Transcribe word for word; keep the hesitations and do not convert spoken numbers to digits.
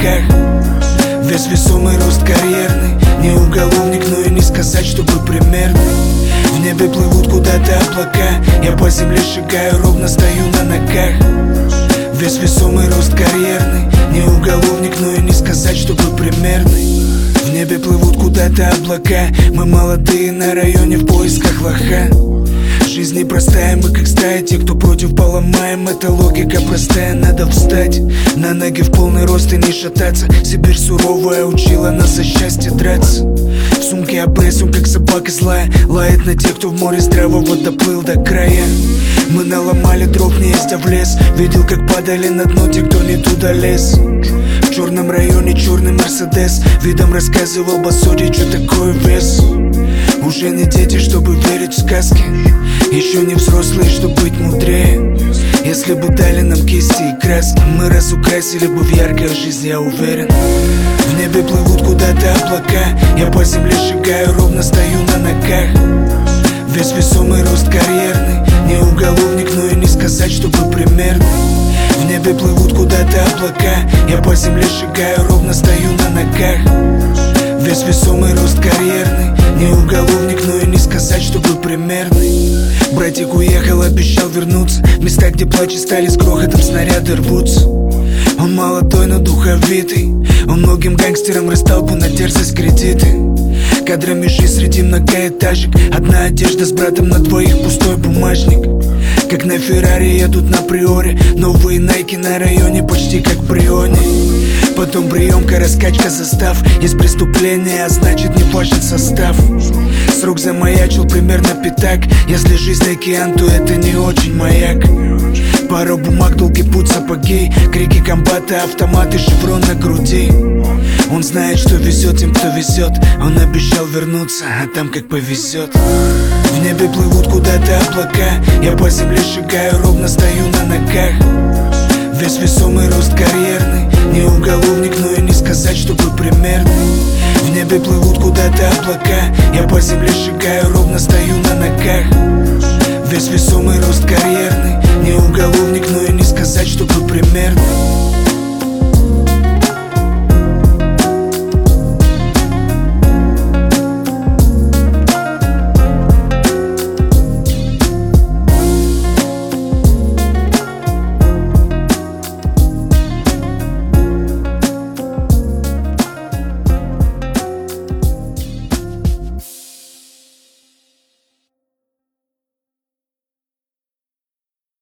ногах. Весь весомый рост карьерный. Не уголовник, но и не сказать, чтобы примерный. В небе плывут куда-то облака. Я по земле шагаю, ровно стою на ногах. Весь весомый рост карьерный. Не уголовник, но и не сказать, чтобы примерный. В небе плывут куда-то облака. Мы молодые на районе в поисках лоха. Жизнь непростая, мы как стая. Те, кто против, поломаем. Это логика простая, надо встать на ноги в полный рост и не шататься. Сибирь суровая учила нас за счастье драться. В сумке АБС, он как собака злая. Лает на тех, кто в море здравого доплыл до края. Мы наломали дров, не ездя в лес. Видел, как падали на дно те, кто не туда лез. В черном районе черный Мерседес. Видом рассказывал басоди, что такое вес. Уже не дети, чтобы верить в сказки. Еще не взрослые, чтобы быть мудрее. Если бы дали нам кисти и краски, мы разукрасили бы в яркой жизнь, я уверен. В небе плывут куда-то облака. Я по земле шагаю, ровно стою на ногах. Весь весомый рост карьерный. Не уголовник, но и не сказать, чтобы примерный. В небе плывут куда-то облака. Я по земле шагаю, ровно стою на ногах. Весь весомый рост карьерный. Не уголовник, но и не сказать, чтобы примерный. Братик уехал, обещал вернуться. Места, где плачи стали с грохотом, снаряды рвутся. Он молодой, но духовитый. Он многим гангстерам растолпу на дерзость кредиты. Кадрами жизнь среди многоэтажек. Одна одежда с братом на двоих, пустой бумажник. Как на Феррари едут на Приоре. Новые найки на районе, почти как в Брионе. Потом приемка, раскачка, застав. Есть преступление, а значит не важен состав. Срок замаячил примерно пятак. Если жизнь океан, то это не очень маяк. Пара бумаг, долгий путь, сапоги. Крики комбата, автоматы, шеврон на груди. Он знает, что везет тем, кто везет. Он обещал вернуться, а там как повезет. В небе плывут куда-то облака. Я по земле шагаю, ровно стою на ногах. Весь весомый рост карьерный. Не уголовник, но и не сказать, чтобы примерный. В небе плывут куда-то облака. Я по земле шагаю, ровно стою на ногах. Весь весомый рост карьерный.